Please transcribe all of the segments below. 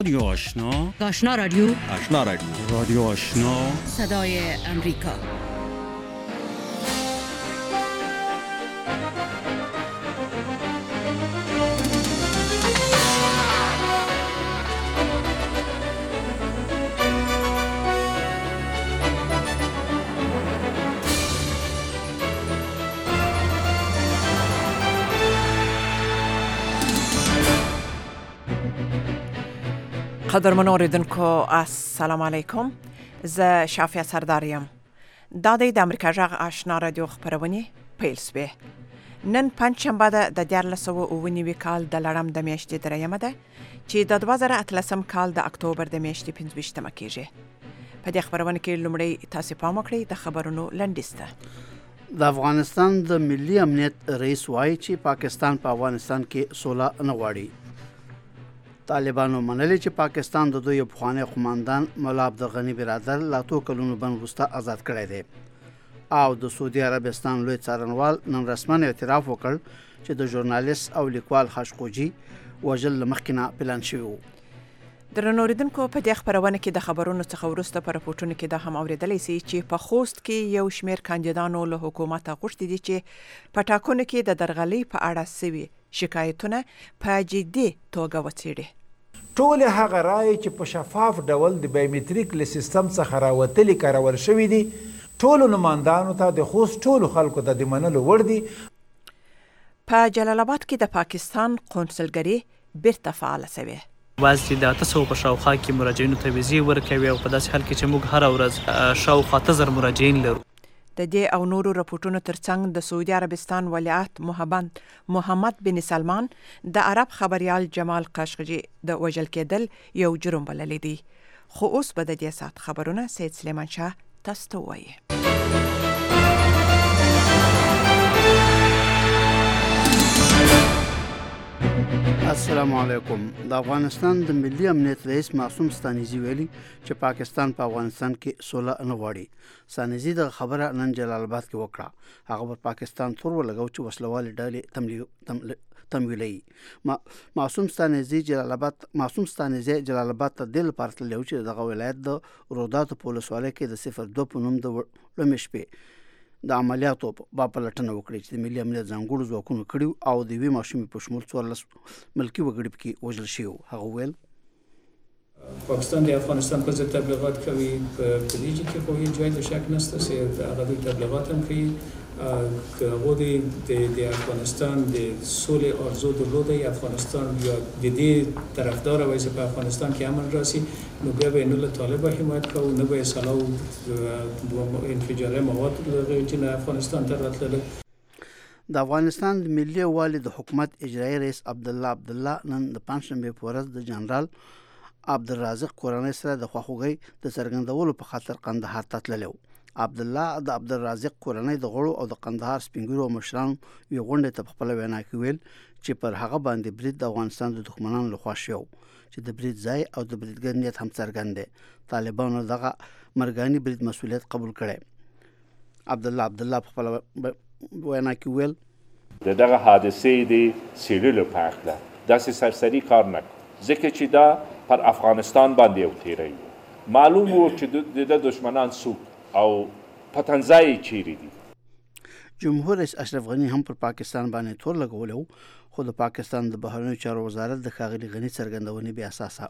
رادیو آشنا، آشنا رادیو، آشنا رادیو، رادیو آشنا، صدای امریکا. قدرمن اوریدونکو السلام علیکم. زه شافیه سرداریم. دا د امریکا غږ آشنا رادیو خبرونه پیل شوه. نن پنځشنبه ده د 2019 کال د لړم د میاشتې دریمه ده چې د 2013 کال د اکتوبر د میاشتې 15مه کېږي. په دې خبرونه کې لومړی تاسو پام وکړئ د خبرونو لنډیسته. د افغانستان د ملي امنیت رئیس وایي چې پاکستان په افغانستان کې سوله نه غواړي. طالبانو منلي چې پاکستان د دوی پخوانی قوماندان مولا عبدالغني برادر لا 2 کلونو بند وروسته آزاد کړی دی او د سعودي عربستان لوی څارنوال نن رسماً اعتراف وکړ چې د ژورنالیست او لیکوال خاشقجي وژل له مخکې نه پلان شوی و. درنو اوریدونکو په دې خبرونه کې د خبرونو څخه وروسته په راپورټونو کې دا هم اوریدلی سي چې په خوست کې یو شمېر کاندیدانو له حکومت غوښتي دي چې په ټاکنو کې د درغلۍ په اړه سوي شکایتونه په جدي توګه وڅېړي. ټول هغه رایې چې په شفاف ډول د بایومټریک له سیستم څخه راوتلي کارول شوي دي ټولو نمایندانو ته د خوست ټولو خلکو ته د منلو وړ دي. په جلال آباد کې د پاکستان قونسلګري بیرته فعاله شوې. واسطې د 800 په شاوخوا کې مراجعینو ته ویزې ورکوي او په داسې حال کې چې موږ هره ورځ شاوخوا 1000 مراجعین لرو. د دې او نورو راپورټونو ترڅنګ د سعودي عربستان ولیعهد محمد بن سلمان د عرب خبريال جمال خاشقجي د وژل کېدل یو جرم بللی دی. خو اوس به د دې سات خبرونه سید سلیمان شاه تاسو ته وایي. السلام علیکم. د افغانستان د ملي امنیت رئیس معصوم ستانیزي ویلي چې پاکستان په افغانستان کې سوله نه غواړي. ستانیزي د خبره نن جلال آباد کې وکړه. هغه پر پاکستان تور ولګو چې وسلوال ډلې تمویلي. معصوم ستانیزي جلال آباد ته د لپاره تللی چې دغه ولایت د روداتو په ولسوالۍ کې د 02 په نوم د لومې شپې د عملیاتو په پلټنه وکړي چې د ملي امنیت ځانګړو ځواکونو کړي او د یوې ماشومې په شمول 14 ملکي وګړي پکې وژل شوي. هغه ویل پاکستان د افغانستان په ضد تبلیغات کوي. په دې کې خو هیڅ ځای د شک نشته چې هغه د تبلیغات هم کوي. که هغه د افغانستان د سولې ارزو درلوده افغانستان یا د دې طرفدار وای چې په افغانستان کې امن راسي نو بیا به نه له طالبان حمایت کوو نه به سلاو انفجاري مواد چې نه افغانستان ته راتلل. د افغانستان د ملي والي د حکومت اجرایي رئیس عبدالله نن د پنځشنبه په ورځ د جنرال عبدالرازق کورنۍ سره د خواخوږۍ د څرګندولو په خاطر قندهار ته تللی و. عبدالله د عبدالرازق کورنۍ د غړو او د قندهار سپینګیرو مشرانو یو غونډې ته په خپله وینا کې ویل چې پر هغه باندې برید د افغانستان د دښمنانو لخوا شوی چې د برید ځای او د بریدګر نیت هم څرګند دی. طالبانو دغه مرګاني برید مسؤلیت قبول کړی. عبدالله په خپله وینا کې ویل دغه حادثې د څېړلو په هکله داسې سرسري کار نه کړو ځکه چې دا پر افغانستان باندې یو تیری و. معلوم و چې د دشمنان څوک او پتنځای چیرې دي. جمهور رئیس اشرف غني هم پر پاکستان باندې تور لګولی و خو د پاکستان د بهرنیو چارو وزارت د ښاغلي غني څرګندونې بې اساسه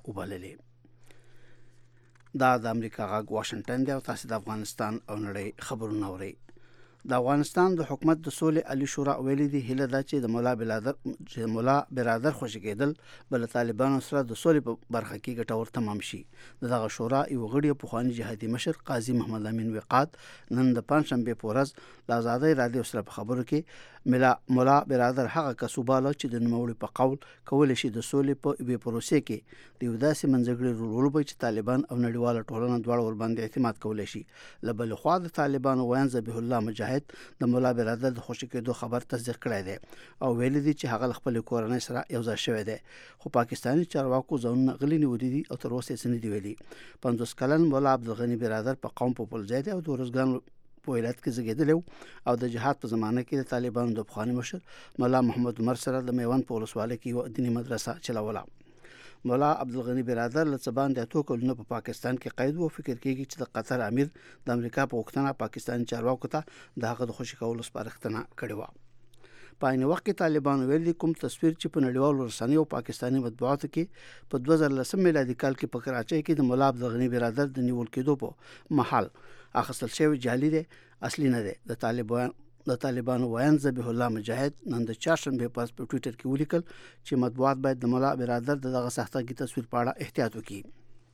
وبللې. دا د امریکا غږ واشنګټن دی او تاسو د افغانستان او نړۍ خبرونه اورئ. د افغانستان د حکومت د سولې عالی شورا ویلي دی هیله ده چې د مولا برادر خوشي کېدل بل طالبانو سره د سولې په برخه کې ګټور تمام شي. دغه شورا یو غړي پخوانی جهادي مشر قاضي محمد امین وقات نن د پنځشنبه په ورځ له آزادۍ رادیو سره په خبرو کې مولا برادر هغه کسوباله چې د نوموړي په قول کولی شي د سولې په یوې پروسې کې د یو داسې منځګړي رول ولوبوي چې طالبان او نړیواله ټولنه دواړه ورباندې اعتماد کولی شي. له بلې خوا د طالبانو ویان ذبیح الله مجاهد د مولا برادر د خوشي کېدو خبر تصدیق کړی دی او ویل دي چې هغه خپل کورنۍ سره یو ځای شوی دی. خو پاکستاني چارواکو ځانونه غلي نیولي دي او تر اوسه یې څه نه دي ویلي. 50 کلن مولا عبدالغني برادر په قوم په پلځای دی او د ورزګان په ولایت کې زیږېدلی او د جهاد په زمانه کې د طالبانو د پخواني مشر مولا محمد عمر سره د میوند په ولسوالۍ کې یو دیني مدرسه چلوله. مولا عبدالغنی برادر له څه باندې 2 کلونه په پاکستان کې قید و. فکر کېږي چې د قطر امیر د امریکا په وختونه پاکستاني چارواکو ته د هغه د خوشي کولو سپارښتنه کړې و. په عین وخت کې طالبانو ویلي کوم تصویر چې په نړیوالو رسنیو او پاکستاني مطبوعاتو کې په 2010 میلادي کال کې په کراچۍ کې د مولا عبدالغنی برادر د نیول کېدو په محل اخیستل شوی جعلي دی، اصلي نه دی. د طالبانو وایي ذبیح الله مجاهد نن د چهارشنبه په ټوئیټر کې ولیکل چې مطبوعات باید د مولا برادر دغه سختګي تصویر په اړه احتیاط وکړي.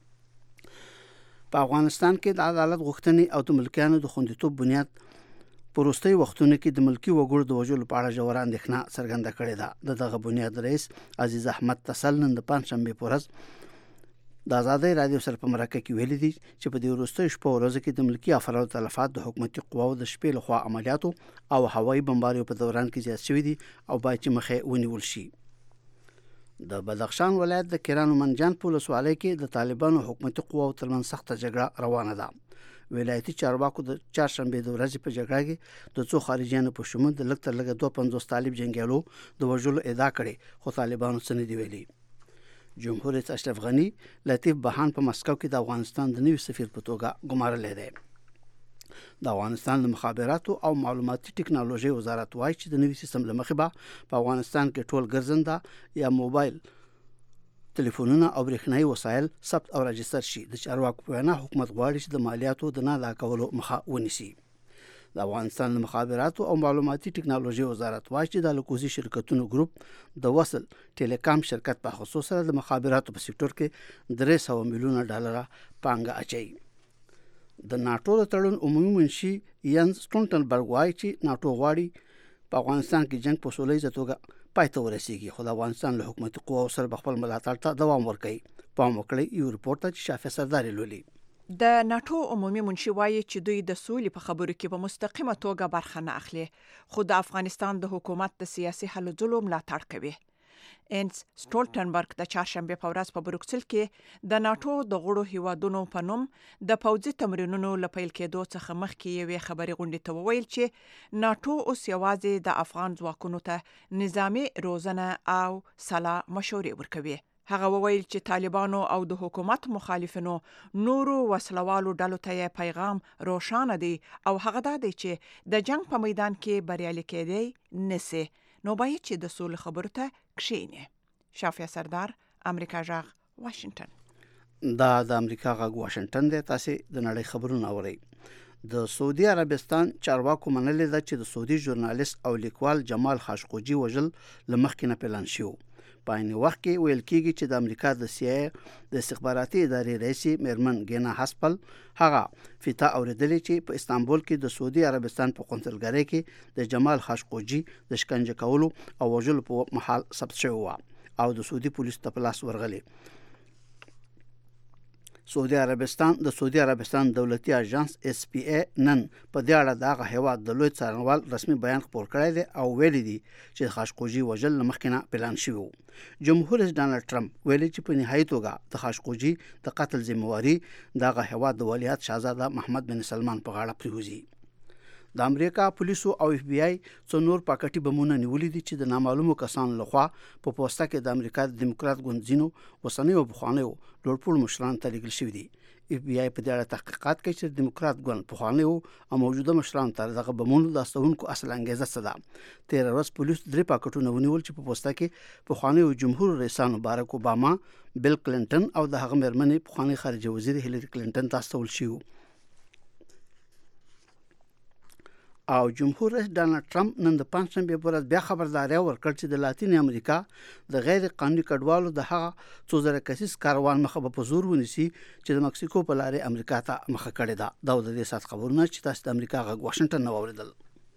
په افغانستان کې د عدالت غوښتنې او د ملکیانو د خوندیتوب بنیاد په وروستي وختونو کې د ملکی وګړو د وژلو په اړه ژوره اندېښنه څرګنده کړې ده. دغه بنیاد رئیس عزیز احمد تسل نن د پنځشنبه په ورځ د آزادۍ رادیو سره په مرکه کې ویلي دي چې په دې وروستي شپو ورځو کې د ملکی افرادو تلفات د حکومتي قواو د شپې لخوا عملیاتو او هوایي بمباریو په دوران کې زیات شوي دي او باید چې مخه ونیول شي. د بدخشان ولایت د کیرانو منجان په ولسوالۍ کې د طالبانو حکومتي قواو ترمنځ سخته جګړه روانه ده. ولایتي چارواکو د چهارشنبه د ورځې په جګړه کې د څو خارجيانو په شمول د لږ تر لږه 250 طالب جنگیالو د وژلو ادعا کړې، خو طالبانو څه نه دی ویلي. جمهور رئیس اشرف غنی لطیف بهان په مسکو کې د افغانستان د نوي سفیر په توګه ګمارلی دی. د افغانستان د مخابراتو او معلوماتي ټکنالوژي وزارت وایي چې د نوي سیستم له مخې به په افغانستان کې ټول ګرځنده یا موبایل ټلیفونونه او برېښنایي وسایل ثبت او راجستر شي. د چارواکو په وینا حکومت غواړي چې د مالیاتو د نه ادا کولو مخه ونیسي. د افغانستان د مخابراتو او معلوماتي ټکنالوژي وزارت وایي چې د لوکوزي شرکتونو ګروپ د وصل ټیلیکام شرکت په خصوص سره د مخابراتو په سکتور کې $300 میلیونه پانګه اچوي. د ناتو د تړون عمومي منشي ینز سټولټنبرګ وایي چې ناتو غواړي په افغانستان کې جنگ په سوله توګه پای ته ورسیږي، خو د افغانستان له حکومتي قواو سره خپل ملاتړ ته دوام ورکوي. پام وکړئ یو رپورټ ته چې شافع سرداري لولي. د ناتو عمومي منشي وایي چې دوی د سولې په خبرو کې په مستقیمه توګه برخه نه اخلي، خو د افغانستان د حکومت د سیاسي هلو ځلو ملاتړ کوي. انس سټولټنبرګ د چهارشنبه په ورځ په بروکسل کې د ناتو د غړو هیوادونو په نوم د پوځي تمرینونو له پیل کېدو څخه مخکې یوې خبري غونډې ته وویل چې ناتو اوس یوازې د افغان ځواکونو ته نظامی روزنه او سلا مشورې ورکوي. هغه وویل چې طالبانو او د حکومت مخالفینو نورو وسلوالو ډلو ته پیغام روښانه دی او هغه دا دی چې د جنگ په میدان کې بریالي کېدی نسی، نو باید چې د سولې خبرو ته کښیني. شافع سردار، امریکا غږ، واشنگټن. دا د امریکا غږ واشنگټن دی. تاسو د نړۍ خبرونه اورئ. د سعودي عربستان چارواکو منلې ده چې د سعودي ژورنالیست او لیکوال جمال خاشقجي وژل لمخکې نه پلان شو. په عین وخت کې ویل کېږي چې د امریکا د CIA د استخباراتي ادارې رئیس میرمن ګینا هاسپل هغه فتا اوریدلې چې په استانبول کې د سعودي عربستان په قونسلګرۍ کې د جمال خاشقجي د شکنجه کولو او وژلو په محل ثبت شوی و او د سعودي پولیسو ته پلاس ورغلي. د سعودي عربستان دولتي اژانس SPA نن په دې اړه دغه هیواد د لوی څارنوال رسمي بیان خپور کړی دی او ویلي دی چې خاشقجي وژل مخکې نه پلان شوی و. جمهور رئیس ډانلډ ټرمپ ویلي چې په نهایي توګه د خاشقجي د قتل ذمہواری دغه هیواد د ولیعهد شاهزاده محمد بن سلمان په غاړه پریوزي. د امریکا پولیسو او FBI څو نور پاکټي بمونه نیولې دي چې د نامعلومو کسانو لخوا په پوسټه کې د امریکا د دیموکرات ګوند ځینو وسنیو بخوانیو لوړپوړ مشران ته لیږل شوي دي. FBI په دې اړه تحقیقات کوي چې د دیموکرات ګوند بخوانیو او موجوده مشران ته دغه بمونو د استونکو اصل انګیزه څه ده. 13 ورځ پولیس 3 پاکټونه ونیول چې په پوسټه کې بخوانیو جمهور رئیسانو باراک اوباما، بیل کلینټن او د هغه مېرمنې بخوانی خارجه وزیر هیلری کلینټن ته استول شوی. او جمهور رئیس ډانلډ ټرمپ نن د پنځشنبه په ورځ بیا خبرداري ورکړه چې د لاتین امریکا د غیر قانوني کډوالو د هغه څو زره کسیز کاروان مخه په زور ونیسي چې د مکسیکو په لارې امریکا ته مخه کړې ده. دا د دې سات خبرونه چې تاسو د امریکا غږ واشنگټن نو اوریدل.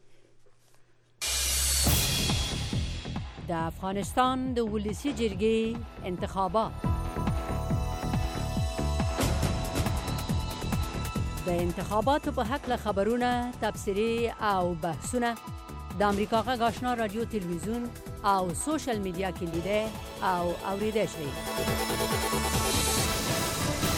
د افغانستان د ولسی جرګې انتخابات د انتخاباتو په حق له خبرونه، تبصرې او بحثونه د امریکا غږ آشنا رادیو، تلویزیون او سوشل میډیا کې لیدل او اوریدل شي.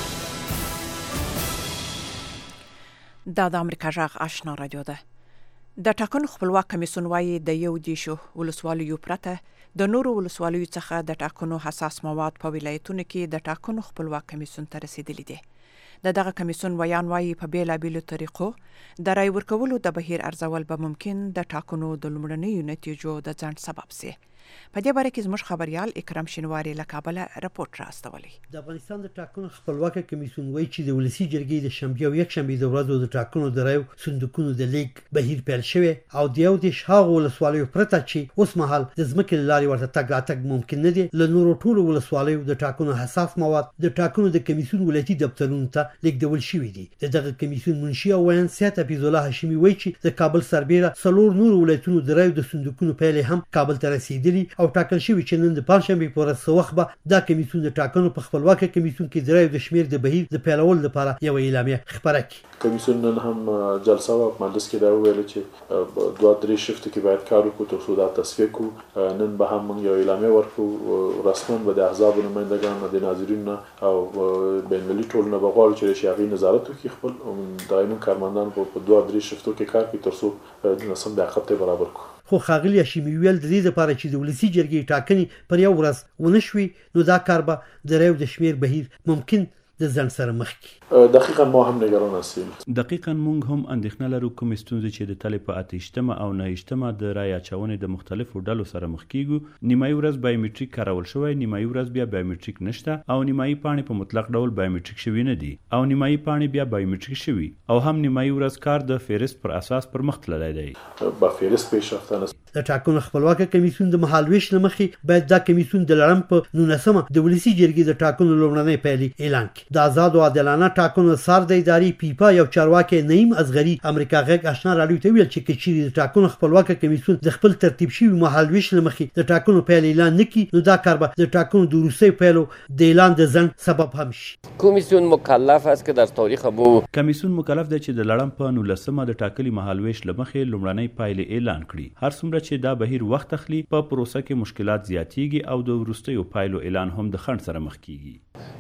دا د امریکا غږ آشنا رادیو ده. د ټاکنو خپلواک کمیسیون وایي د 11 ولسوالیو پرته د نورو ولسوالیو څخه د ټاکنو حساس مواد په ولایتونو کې د ټاکنو خپلواک کمیسیون ته رسیدلي دي. دغه کمیسیون ویان وایي په بیلابیلو طریقو د رای ورکولو د بهیر ارزول به ممکن د ټاکنو د لومړنیو نتیجو د ځنډ سبب سي. په دې باره کې زموږ خبريال اکرم شینواری له کابل راپورټ راستولی. د افغانستان د ټاکنو خپلواک کمیسیون وایي چې د ولسی جرګې د شنبه او یکشنبه د ورځو د ټاکنو د رایو صندوقونو د لیک بهیر پیل شوی او د یو د شاغو ولسوالیو پرته چې اوس مهال د ځمکې لارې ورته تګ راتګ ممکن نه دی. له نورو ټولو ولسوالیو د ټاکنو حساس مواد د ټاکنو د کمیسیون ولایتي دفترونو ته لیږدول شوي دي. دغه کمیسیون منشي او ویان سیاده حفیظ الله هاشمي وایي چې د کابل سربیره څلور نورو ولایتونو د رایو د صندوقونو پیل هم کابل ته رسیدلي او ټاکل شوی چې نن د پنځشنبه په ورځ وخت به دا کمیسیون د ټاکنو په خپلواک کمیسیون کې د رایو د شمیر د بهیر د پیلولو لپاره یو اعلامیه خپره کړي. کمیسیون نن هم جلسه و په مجلس کې دا ویل چې 2-3 شفت کې باید کار وکړو تر څو دا تصفیه کړو. نن به هم یو اعلامیه ورکړو رسماً به د احزاب نمایندگان د ناظرین او بین المللي ټولنه به غواړي چې شیعي نظارت وکړي خپل دایمي کارمندان په 2-3 شفتو کې کار کوي تر څو د نسم د عقب ته برابر کړو. خو ښاغلي هاشمي ویل د دې لپاره چې د ولسی جرګې ټاکنې پر یو ورځ ونه شوي نو دا کار به د رایو د شمیر بهیر ممکن د ځنډ سره مخ کړي. دقیقاً ما هم نگران هستیم. دقیقاً موږ هم اندېښنه لرو کوم ستونزې چې د تلې په 28مه او 29مه د رای اچونې د مختلفو ډلو سره مخ کیږو. نیمایي ورځ بایومټریک کارول شوی، نیمایي ورځ بیا بایومټریک نشته او نیمایي پاڼې په مطلق ډول بایومټریک شوي نه دي او نیمایي پاڼې بیا بایومټریک شوي او هم نیمایي ورځ کار د فهرست پر اساس پر مخ تللی دی. با فهرست پیشرفته نه. د ټاکنو خپلواک کمیسیون د مهالویش لمخې باید دا کمیسیون د لړم په 19مه د ولسی جرګې د ټاکنو لومړنۍ پیلي اعلان کړي. د آزاد او عادلانه ټاکنو سر د اداري پیپا یو چارواکي نعیم اصغري امریکا غږ آشنا راډیو ته ویل چې کچېرې د ټاکنو خپلواک کمیسیون د خپل ترتیب شوی مهالویش لمخې د ټاکنو پیل اعلان نکړي نو دا کار به د ټاکنو د وروستي پیلو د اعلان د ځنډ سبب هم شي. کمیسیون مکلف است که در تاریخ کمیسیون مکلف دی چې د لړم په 19مه د ټاکلي مهالویش لمخې لومړنۍ پایلې اعلان کړي. هر څومره چې دا بهیر وخت اخلي په پروسه کې مشکلات زیاتېږي او د وروستیو پایلو اعلان هم د خنډ سره مخ کیږي.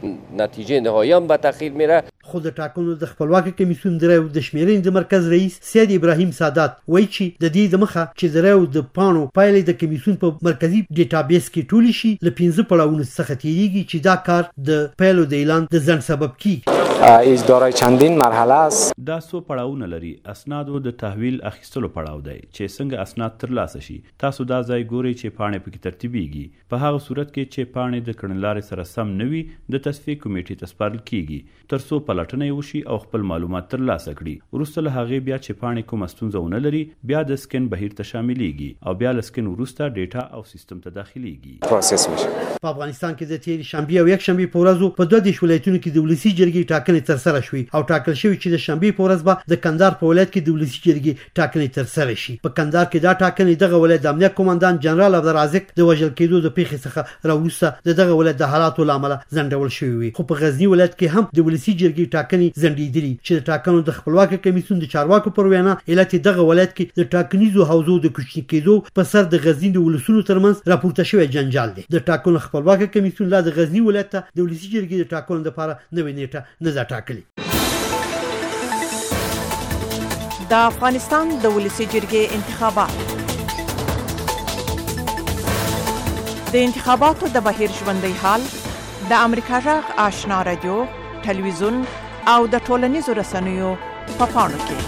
نتیجه نهایی هم به تأخیر میره. خود ټاکنو د خپلواک کمیسیون د رایو د شمیرنې د مرکز رئیس سید ابراهیم سادات وایي چې د دې د مخه چې د رایو د پاڼو پایلې د کمیسیون په مرکزی ډیټابیس کې ټولې شي له 15 پړاوونو څخه تیریږي چې دا کار د پیلو د اعلان د ځنډ سبب کیږي. ایج دارای چندین مرحله است. دا څو پړاوونه لري. اسنادو د تحویل اخیستلو پړاو دی چې څنګه اسناد ترلاسه شي. تاسو دا ځای ګورئ چې پاڼې پکې ترتیبیږي. په هغه صورت کې چې پاڼې د کړنلارې سره سم نه وي د تصفیه کمیټې ته سپارل کیږي تر څو پلټنه وشي او خپل معلومات ترلاسه کړي. وروسته له هغې بیا چې پاڼې کومه ستونزه ونه لري بیا د سکن بهیر ته شاملیږي او بیا له سکن وروسته ډیټا او سیستم ته داخليږي. پروسس میشه. په افغانستان کې د تیر شنبه او یکشنبه په ورځو په 12 ولایتونو کې د ولسی جرګې ټاکنې ترسره شوې او ټاکل شوی چې د شنبه په ورځ به د کندهار په ولایت کې د ولسی جرګې ټاکنې ترسره شي. په کندهار کې دا ټاکنې دغه ولایت د امنیت قومندان جنرال عبدالرازق د وژل کېدو د پیښې څخه راوروسته دغه ولایت د حالاتو لامل ځنډول شوی وي. خو په غزنی ولایت کې هم د ولسی جرګې ټاکنې ځنډېدلې چې د ټاکنو د خپلواک کمیسیون د چارواکو پر وینا علت دغه ولایت کې د ټاکنیزو حوزو د کوچني کېدو په سر د غزنی د ولسونو ترمنځ راپورته شوی جنجال دی. د ټاکنو خپلواک کمیسیون لا د غزنی ولایت ته د ولسی جرګې د ټاکنو لپاره نوې نیټه نه ده ټاکلې. د افغانستان د ولسی جرګې انتخابات. د انتخاباتو د بهیر ژوندۍ حال د امریکا غږ آشنا رادیو، ټلویزیون او د ټولنیزو رسنیو په پاڼو کې.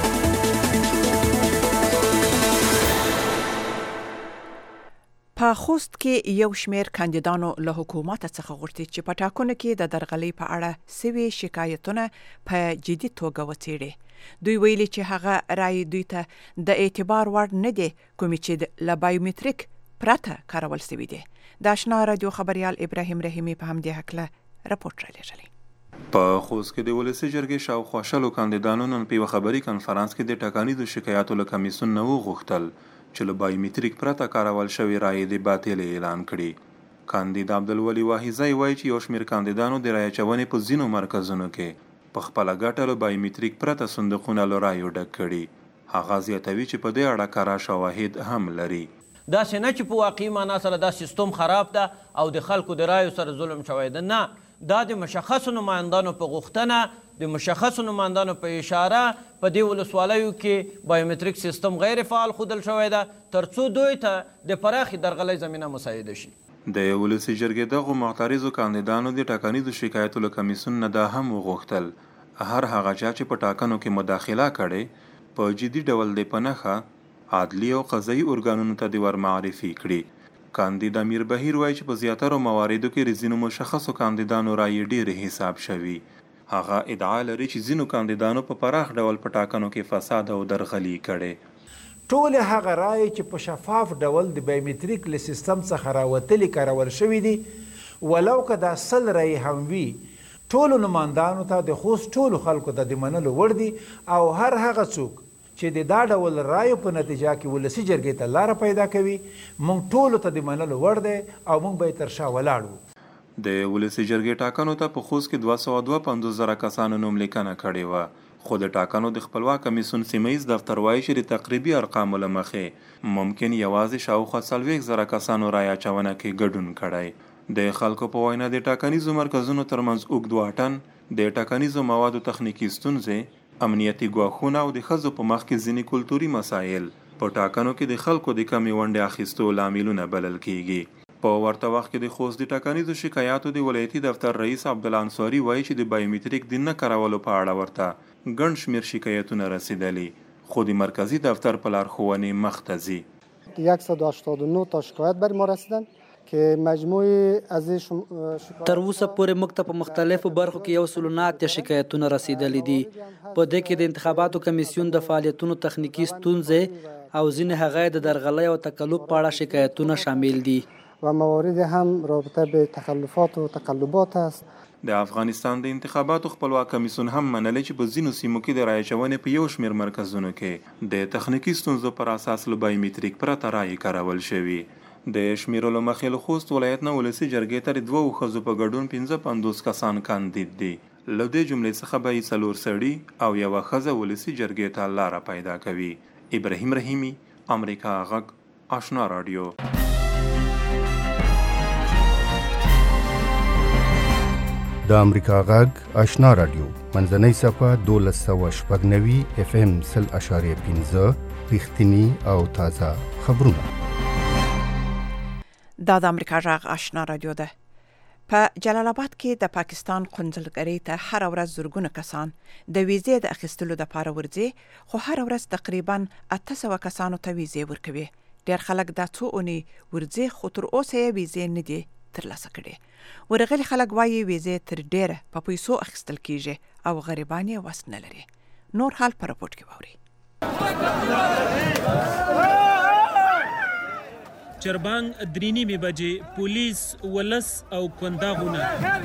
په خوست کې یو شمیر کاندیدانو له حکومت څخه غوښتي چې په ټاکنو کې د درغلۍ په اړه سوي شکایتونه په جدي توګه وڅېړي. دوی ویلي چې هغه رای دوی ته د اعتبار وړ نه دی کومې چې له بایومټریک پرته کارول شوي دي. د آشنا رادیو خبريال ابراهیم رحیمي په همدې هکله راپورټ رالیږلی. په خوست کې د ولسی جرګې شاوخوا شلو کاندیدانو نن په یوه خبري کنفرانس کې د ټاکنیزو شکایاتو له کمیسیون نه وغوښتل چې له بایومټریک پرته کارول شوې رایې د باطل اعلان کړي. کاندید عبدالولي واحظی وایي چې یو شمېر کاندیدانو د رایې اچونې په ځینو مرکزونو کې په خپله ګټه له بایومټریک پرته صندوقونه له رایو ډک کړي. هغه زیاتوي چې په دې اړه کره شواهد هم لري. داسې نه چې په واقعي معنا سره دا سیستم خراب ده او د خلکو د رایو سره ظلم شوی ده، نه، دا د مشخصو نمایندانو په غوښتنه د مشخصو نمایندانو په اشاره په دې ولسوالیو کې بایومتریک سیستم غیر فعال ښودل شوی ده تر څو دوی ته د پراخې درغلۍ زمینه مساعده شي. د ولسي جرګې دغو معترضو کاندیدانو د ټاکنیزو شکایتو له کمیسیون نه دا هم وغوښتل هر هغه چا چې په ټاکنو کې مداخله کړې په جدي ډول د په نښه عدلي او قضایي ارګانونو ته د ور معرفي کړي. کاندید امیر بهیر وایي چې په زیاترو مواردو کې د ځینو مشخصو کاندیدانو رایې ډېرې حساب شوي. هغه ادعا لري چې ځینو کاندیدانو په پراخ ډول په ټاکنو کې فساد او درغلي کړي. ټولې هغه رایې چې په شفاف ډول د بایومتریک له سیستم څخه راوتلي کارول شوي دي ولو که دا 100 رایې هم وي ټولو نمایندانو ته د خوست ټولو خلکو ته د منلو وړ دي او هر هغه څوک چې د دا ډول رایو په نتیجه کې ولسي جرګې ته لاره پیدا کوي موږ ټولو ته د منلو وړ دی او موږ به یې تر شا ولاړ وو. د ولسي جرګې ټاکنو ته په خوست کې 252,000 کسانو نوملیکنه کړې وه خو د ټاکنو د خپلواک کمیسیون سیمه ییز دفتر وایي چې د تقریبي ارقامو له مخې ممکن یوازې شاوخوا 40,000 کسانو رایه اچونه کې ګډون کړی. د خلکو په وینا د ټاکنیزو مرکزونو ترمنځ اوږد واټن د ټاکنیزو موادو تخنیکي ستونزې امنیتي ګواښونه او د ښځو په مخ کې ځینې کلتوري مسایل په ټاکنو کې د خلکو د کمې ونډې اخیستو لاملونه بلل کیږي. په ورته وخت کې د خوست د ټاکنیزو شکایاتو د ولایتي دفتر رئیس عبدالله انصاري وایي چې د بایومتریک د نه کارولو په اړه ورته ګڼ شمېر شکایتونه رسیدلي خو د مرکزي دفتر په لارښوونې مخته ځي. 189 تا شکایت بر ما رسیدن که مجموعی ازش تر اوسه پورې موږ ته په مختلفو برخو کې 109 شکایتونه رسیدلي دي. په دې کې د انتخاباتو کمیسیون د فعالیتونو تخنیکی ستونزې او ځینې هغه د درغلۍ او تکلف په اړه شکایتونه شامل دي و موارد هم رابطه به تخلفات و تقلبات است. د افغانستان د انتخاباتو خپلواک کمیسیون هم منلی چې په ځینو سیمو کې د رایې اچونې په یو شمېر مرکزونو کې د تخنیکی ستونزو پر اساس له بایومتریک پرته رایې کارول شوي. د شمیرلو مخې له خوست ولایت نه ولسي جرګې ته د 2 ښځو په ګډون 55 کسان کاندید دي. له دې جملې څخه به 4 سړي او یوه ښځه ولسي جرګې ته لاره پیدا کوي. ابراهیم رحیمي، امریکا غږ، آشنا رادیو. د امریکا غږ آشنا رادیو منځنۍ صفحه 1290 FM 0.5 رښتینی او تازه خبرونه. دا د امریکا غږ آشنا رادیو ده. په جلال آباد کې د پاکستان قونسلګرۍ ته هر ورځ زرګونه کسان د ویزې د اخیستلو لپاره ورځي خو هر ورځ تقریبا 800 کسانو ته ویزې ورکوي. ډېر خلک دا څو اونۍ ورځي خو تر اوسه یې ویزې نه دي ترلاسه کړي. ورغلي خلک وایي ویزې تر ډېره په پیسو اخیستل کیږي او غریبان یې وس نه لري. نور حال په راپورټ کې واورئ. چربانګ 3:30 بجې پولیس ولس او کنداغونه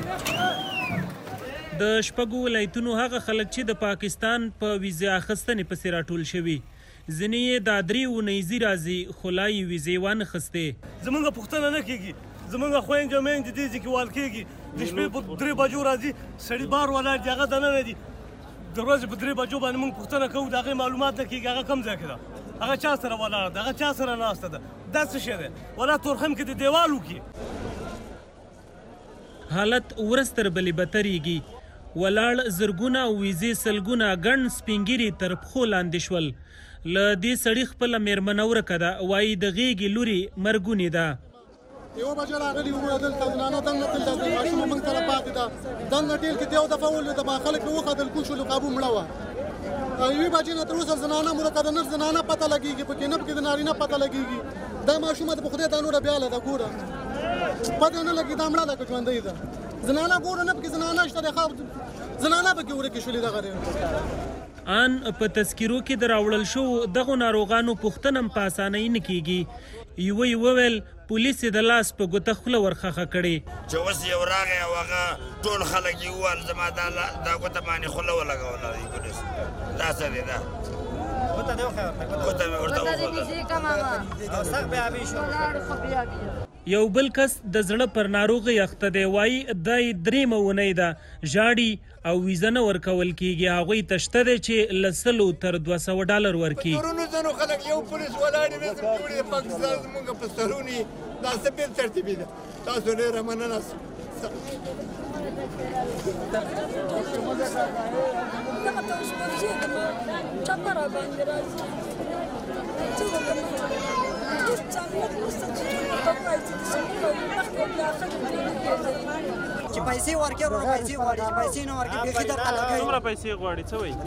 د شپږو ولایتونو هغه خلک چې د پاکستان په ویزه اخیستنې پسې راټول شوي ځینې یې دا 3 اونیزي راځي خو لا یې ویزې وانخیستې. زمونږ پوښتنه نه کېږي زمونږ خویندې میندې دې ځای کې وال کېږي د شپې په 3 بجو راځي سړي بار ولاړ دي هغه دننه دي د ورځې په 3 بجو باندې موږ پوښتنه کوو د هغې معلومات نه کېږي هغه کوم ځای کې ده هغه چا سره ولاړه ده هغه چا سره ناسته ده دا څه شی دی ولا تورخم کې د دیوال وکړي. حالت ورځ تر بلې بدترېږي. ولاړ زرګونه او ویزې سلګونه ګڼ سپینګیري تر پښو لاندې شول. له دې سړي خپله مېرمنه ورکه ده وایي د غېږې لورې مرګونې ده. یوه بجه راغلي وو دلته زنانه دنګه دلته ماشومه موږ سره پاتې ده دنګه ټیل کې یو دفعه ولوېده ما خلک مې وخندل کوم شولو قابو مړه وه. یوې بجې نه تر اوسه زنانه مرکه د نر زنانه پته لګېږي پکې نه پکې د نارینه پته لګېږي. دا ماشومه د په خدای دا نوره بیاله ده ګوره پته نه لګي دا مړه ده که ژوندۍ ده. زنانه ګوره نه پکې زنانه شته دی زنانه پکې ورکې شولې دغه دی. ان په تذکیرو کې د راوړل شوو دغو ناروغانو پوښتنه هم په اسانۍ نه کیږي. یوه یې وویل پولیس یې د لاس په ګوته خوله ورخښه کړې چې اوس یو راغی او هغه ټول خلک یې وویل زما دا ګوته باندې خوله ولګوله پولیس دا څه دی دا ګوته مې ورته وښوده. یو بل کس د زړه پر ناروغۍ اخته دی وایي دا یې 3 اونۍ ده ژاړي او ویزه نه ورکول کیږي. هغوی ته شته دی چې له 100 تر 200 ډالر ورکړي. تورونو ځینو خلک یو پولیس ولاړ وي جوړې د پاکستان زموږ په سترونې دا څه بېل ترتیبي ده. تاسو ډېره مننه چې پیسې ورکړي ورو پیسې غواړي چې پیسې نه ورکړي بيخي درته لګي څومره پیسې غواړي څه وایي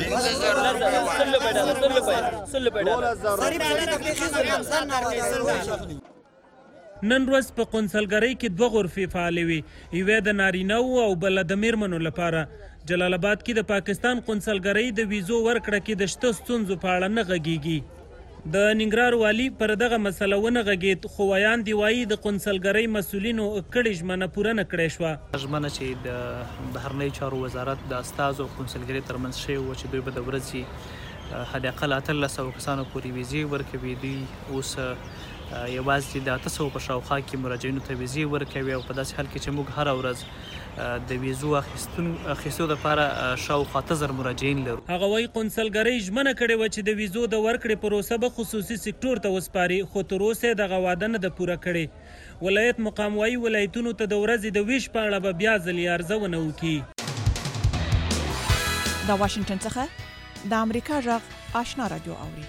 نن ورځ په قونسلګرۍ کې 2 غرفې فعالې وي، یوه د نارینه او بله د میرمنو لپاره. جلال آباد کې د پاکستان قونسلګرۍ د ویزو ورکړه کې د شته ستونزو په اړه نه غږیږي. د ننګرهار والي پر دغه مسله ونه غږېد، خو ویان دی وایي د قونسلګرۍ مسؤلینو کړې ژمنه پوره نه کړې شوه. ژمنه چې د بهرنیو چارو وزارت د استازو او قونسلګرۍ ترمنځ شوې وه چې دوی به د ورځې حداقل 1300 کسانو پورې ویزې ورکوي، دوی اوس یوازې د 800 په شاوخوا کې مراجعینو ته ویزې ورکوي او په داسې حال کې چې موږ هره ورځ د ویزو اخیستو لپاره شاوخوا 1000 مراجعین لرو. هغه وایي قونسلګرۍ ژمنه کړې وه چې د ویزو د ورکړې پروسه به خصوصي سکتور ته وسپاري، خو تر اوسه دغه وعده نه ده پوره کړې. ولایت مقام وایي ولایتونو ته د ورځې د ویش په اړه به بیا ځلې ارزونه وکړي. د واشنگټن څخه د امریکا غږ آشنا رادیو اوري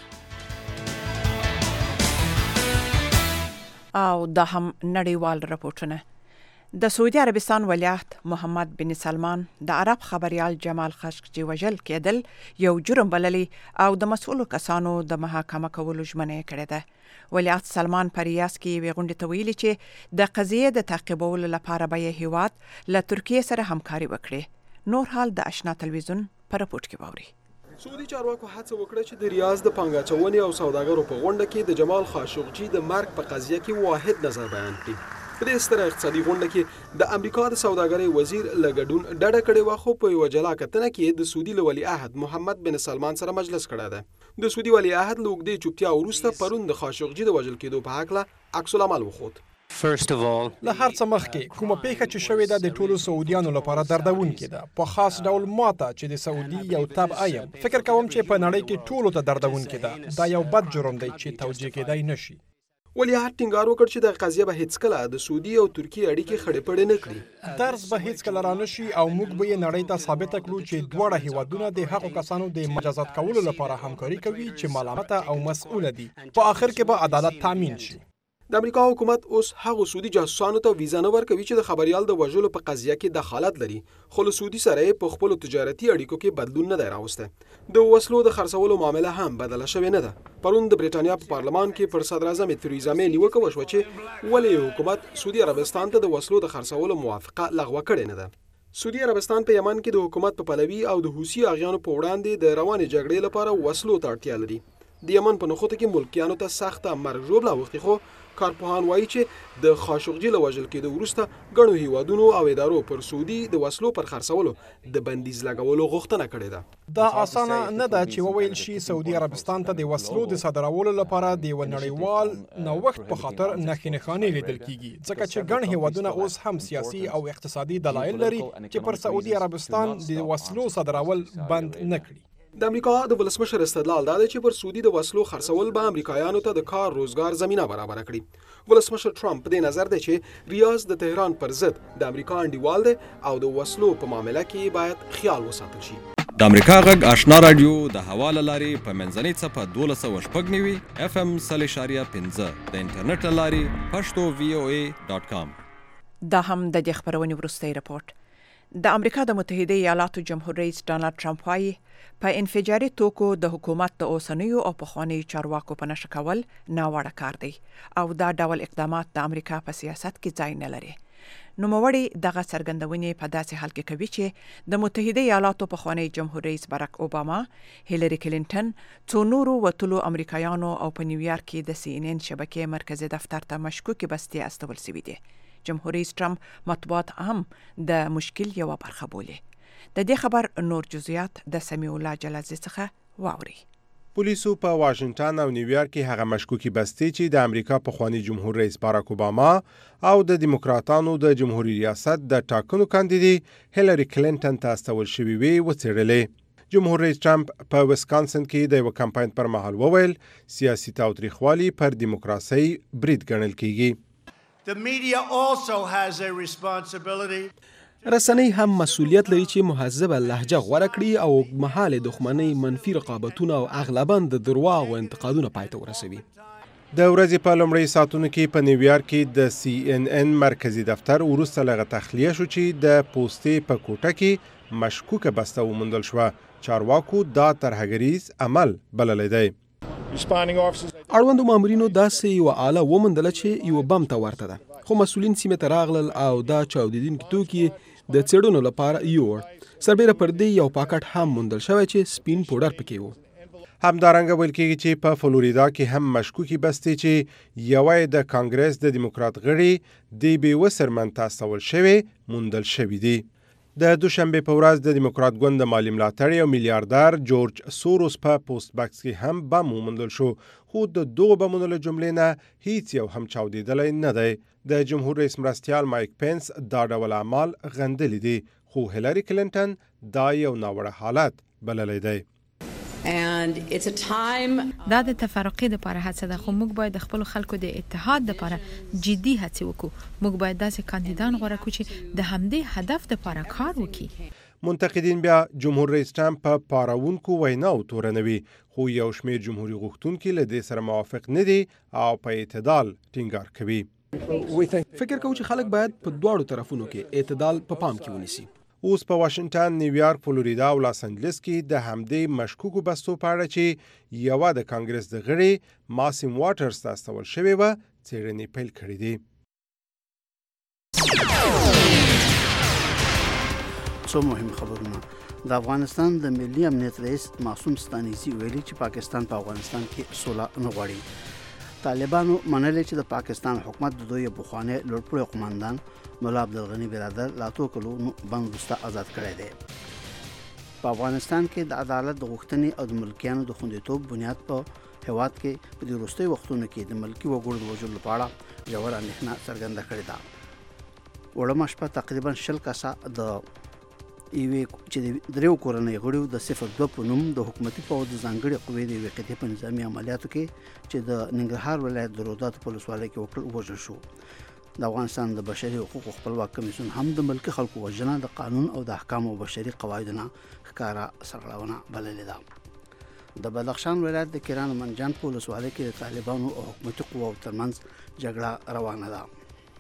او د هم نړیوال راپورټونه. د سعودي عربستان ولیعهد محمد بن سلمان د عرب خبريال جمال خاشقجي وژل کېدل یو جرم بللی او د مسؤلو کسانو د محاکمه کولو ژمنه کړې ده. ولیعهد سلمان په ریاض کې یوې غونډې ته ویلي چې د قضیې د تعقیبولو لپاره به یې هیواد له ترکیې سره همکاري وکړي. نور حال د آشنا تلویزیون په رپورټ کې واوري. سعودي چارواکو هڅه وکړه چې د ریاض د پانګاچونې او سوداګرو په غونډه کې د جمال خاشقجي د مرګ په قضیه کې واحد نظر بیان کړي. په دې ستره اقتصادي غونډه کې د امریکا د سوداګرۍ وزیر له ګډون ډډه کړې وه، خو په یوه جلا کتنه کې د سعودي له ولیعهد محمد بن سلمان سره مجلس کړی دی. د سعودي ولیعهد له اوږدې چوپتیا وروسته پرون د خاشقجي د وژل کېدو په هکله عکس العمل وښود. له هر څه مخکې کومه پیښه چې شوې ده د ټولو سعودیانو لپاره دردونکې ده، په خاص ډول ماته چې د سعودي یو تبع یم. فکر کوم چې په نړۍ کې ټولو ته دردونکې ده. دا یو بد جرم دی چې توجیه کېدای نشي. ولیعهد ټینګار وکړ چې د قضیه به هیڅکله د سعودي او ترکیې اړیکې خړې پړې نه کړي. درس به هیڅکله را نشي او موږ به یې نړۍ ته ثابته کړو چې دواړه هیوادونه د هغو کسانو د مجازات کولو لپاره همکاري کوي چې ملامته او مسؤله دي. په آخر کې به عدالت تامین شي. د امریکا حکومت اوس هغو سعودي جاسوسانو ته ویزا نه ورکوي چې د خبريال د وژلو په قضیه کې دخالت لري، خو له سعودي سره یې په خپلو تجارتي اړیکو کې بدلون نه دی راوستی. د وسلو د خرڅولو معامله هم بدله شوې نه ده. پرون د برېټانیا په پارلمان کې پر صدر اعظم تریزا مې نیوکه وشوه چې ولې حکومت سعودي عربستان ته د وسلو د خرڅولو موافقه لغوه کړې نه ده. سعودي عربستان په یمن کې د حکومت په پلوي او د حوثي اغیانو په وړاندې د روانې جګړې لپاره وسلو ته اړتیا لري. د یمن په نخودو کې ملکیانو ته سخته مرګ ژوبله اوښتې، خو کارپوهان وایي چې د خاشقجي له وژل کېدو وروسته ګڼو هیوادونو او ادارو پر سعودي د وسلو پر خرڅولو د بندیز لګولو غوښتنه کړې ده. دا اسانه نه ده چې وویل شي سعودي عربستان ته د وسلو د صادرولو لپاره د یو نړیوال نوښت په خاطر نښې نښانې لیدل کیږي، ځکه چې ګڼ هیوادونه اوس هم سیاسي او اقتصادي دلایل لري چې پر سعودي عربستان د وسلو صادرول بند نه کړي. د امریکا د ولسمشر استدلال دا دی چې پر سعودي د وسلو خرڅول به امریکایانو ته د کار روزګار زمینه برابر کړي. ولسمشر ټرمپ په دې نظر دی چې ریاض د تهران پر ضد د امریکا انډیوال دی او د وسلو په معاملې کې باید خیال وساتل شي. د امریکا غږ آشنا رادیو د حواله لاري په منځنۍ صفه 1290 FM 0.5 د انټرنیټ لاري pashto.voa.com. دا هم د دې خبرونې وروستی رپورټ. د امریکا د متحده ایالاتو جمهور رئیس ډانلډ ټرمپ وايي په انفجاري توکو د حکومت د اوسنیو او پخوانیو چارواکو په نښه کول ناوړه کار دی او دا ډول اقدامات د امریکا په سیاست کې ځای نه لري. نوموړي دغه څرګندونې په داسې حال کې کوي چې د متحده ایالاتو پخوانی جمهور رئیس باراک اوباما، هیلری کلینټن، څو نورو وتلو امریکایانو او په نیویارک کې د CNN شبکې مرکزي دفتر ته مشکوکې بستې استول شوي دي. جمهور رئیس ټرمپ مطبوعات هم د مشکل یوه برخه بولي. د دې خبر نور جزئیات د سمیع الله جلازي څخه واوري. پولیسو په واشنگټن او نیویارک کې هغه مشکوکې بستې چې د امریکا پخوانی جمهور رئیس باراک اوباما او د دیموکراتانو د جمهوریت ریاست د ټاکنو کاندیدي هیلری کلینټن ته استول شوې وي وڅېړلې. جمهور رئیس ټرمپ په ویسکانسن کې د یو کمپاین پر مهال وویل سیاسي تاوتریخوالي پر دیموکراسي برید ګڼل کیږي. The media also has a responsibility. رسنۍ هم مسؤلیت لري چې مهذبه لهجه غوره کړي او اوږدمهالې دښمنۍ، منفي رقابتونه او اغلباً د درواغو انتقادونه پای ته ورسوي. د ورځې په لومړۍ ساعتونو کې په نیویارک کې د CNN مرکزی دفتر وروسته له تخلیه شو چې د پوستې په کوټه کې مشکوکه بسته وموندل شوه. چارواکو دا ترهګریز عمل بللی دی. اړوندو مامورینو داسې یوه آله وموندله چې یوه بم ته ورته ده، خو مسؤلین سیمې ته راغلل او دا چاودیدونکي توکي د څېړنو لپاره یوړ. سربیره پر دې یو پاکټ هم موندل شوی چې سپین پوډر پکې و. همدارنګه ویل کېږي چې په فلوریدا کې هم مشکوکې بستې چې یوه د کانګرس د دیموکرات غړي د بېوسر منته استول شوی موندل شوي دي. د دوشنبه په ورځ د دیموکرات ګوند د مالی ملاتړي او میلیاردر جورج سوروس په پوسټ باکس کې هم بم وموندل شو، خو د دغو بمونو له جملې نه هیڅ یو هم چاودېدلی نه دی. د جمهور رئیس مرستیال مایک پینس دا ډول اعمال غندلي دي، خو هیلری کلینټن دا یو ناوړه حالت بللی دی. دا د تفرقې لپاره هڅه ده، خو موږ باید د خپل خلکو د اتحاد لپاره جدي هڅې وکړو. موږ باید داسې کاندیدان غوره کړو چې د همدې هدف لپاره کار وکړي. منتقدین بیا جمهور رئیس ټرمپ په پاراونکو ویناو تورنوي، خو یو شمېر جمهوریت غوښتونکي له دې سره موافق نه دي او په اعتدال ټینګار کوي. فکر کوو چې خلک باید په دواړو طرفونو کې اعتدال په پام کې ونیسي. اوس په واشنگټن، نیویارک، فلوریدا او لاس انجلس کې د همدې مشکوکو بستو په اړه چې یوه د کانګرس د غړي ماسیم واټرز ته استول شوې وه څېړنې پیل کړي دي. څو مهم خبرونه. د افغانستان د ملي امنیت رئیس معصوم ستانکزي ویلي چې پاکستان په افغانستان کې سوله نه غواړي. طالبانو منلي چې د پاکستان حکومت د دوی پخوانی لوړپوړی قوماندان مولا عبدالغني برادر لا اتو کلونو بند وروسته آزاد کړی دی. په افغانستان کې د عدالت د غوښتنې او د ملکیانو د خوندیتوب بنیاد په هیواد کې په دې وروستیو وختونو کې د ملکي وګړو د وژلو په اړه ژوره اندېښنه څرګنده کړې ده. وړمه شپه تقریبا 20 کسه د یوې چې د دریو کورنۍ غړو د 02 په نوم د حکومتي پوځ د ځانګړي قوې د یوې قطعې په نظامي عملیاتو کې چې د ننګرهار ولایت د روداتو په ولسوالۍ کې وکړل وژل شو. د افغانستان د بشري حقوقو خپلواک کمیسیون هم د ملکي خلکو وژنه د قانون او د احکامو او بشري قواعدو نه ښکاره سرغړونه بللې ده. د بدخشان ولایت د کیران منجان په ولسوالۍ کې د طالبانو او حکومتي قواو ترمنځ جګړه روانه ده.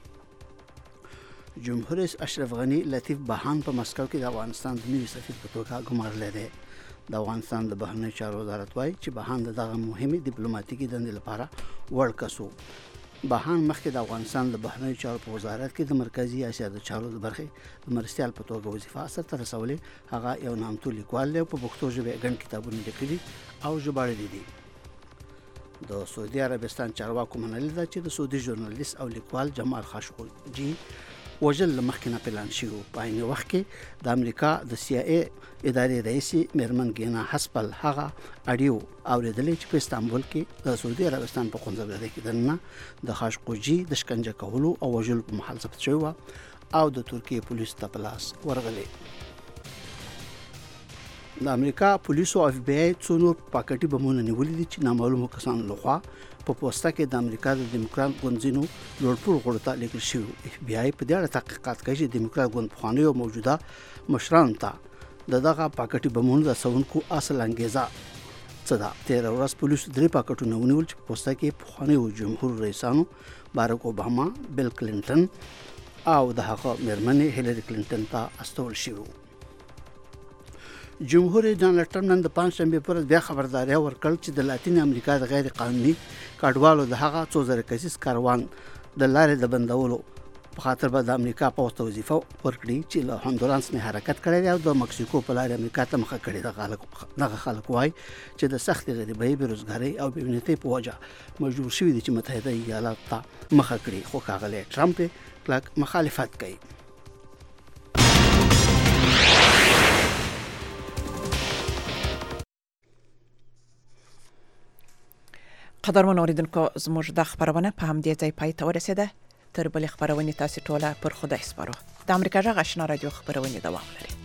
جمهور رئیس اشرف غنی لطیف بهان په مسکو کې د افغانستان د نوي سفیر په توګه ګمارلی دی. د افغانستان د بهرنیو چارو وزارت وایي چې بهان د دغه مهمې ډیپلوماټیکي دندې لپاره وړ کس و. بهان مخکې د افغانستان د بهرنیو چارو په وزارت کې د مرکزي اسیا د چارو د برخې د مرستیال په توګه وظیفه سرته رسولې. هغه یو نامتو لیکوال دی او په پښتو ژبه ګڼ کتابونه لیکلي او ژباړلي دي. د سعودي عربستان چارواکو منلي ده چې د سعودي ژورنالیست او لیکوال جمال خاشقجي وژل له مخکې نه پلان شوي. په عین وخت کې د امریکا د CIA ادارې رئیس میرمن ګینا هسپل هغه اډیو اوریدلی چې په استانبول کې د سعودي عربستان په قونسلګرۍ کې دننه د خاشقجي د شکنجه کولو او وژلو په محل ثبت شوی او د ترکیې پولیسو ته په لاس ورغلی. د امریکا پولیسو او FBI څو نور پاکټي بمونه نیولي دي چې نامعلومو کسانو لخوا په پوسټه کې د امریکا د دیموکرات ګوند ځینو لوړپوړو غړو ته لیکل شوي. FBI په دې اړه تحقیقات کوي چې دیموکرات ګوند پخوانیو او موجوده مشرانو ته دغه پاکټي بمونو د رسونکو اصل انګیزه څه ده. 13 ورځ پولیسو 3 پاکټونه ونیول چې په پوسټه کې پخوانیو جمهور رئیسانو بارک اوباما، بیل کلینټن او د هغه میرمنې هیلری کلینټن ته استول شوي. جمهور ډانلډ ټرمپ نن د پنځشنبې پر ورځ بیا خبرداری ورکړ چې د لاتین امریکا د غیر قانوني کډوالو د هغه 2000 کسیز کاروان د لارې د بندولو په خاطر به د امریکا پوځ ته وظیفه ورکړي چې له هندورانس نه حرکت کړی دی او د مکسیکو په لارې امریکا ته مخه کړې. دغه خلک وایي چې د سختې غریبۍ، بېروزګارۍ او بې امنیتۍ په وجه مجبور شوي دي چې متحده ایالات ته مخه کړي، خو ښاغلی ټرمپ کلک مخالفت کوي. قدرمن اوریدونکو، زموږ د خبرونه په همدې ځای پای ته ورسېده. تر بلې خبرونې تاسې ټوله پر خدای سپارو. د امریکا غږ آشنا رادیو خبرونه دوام لري.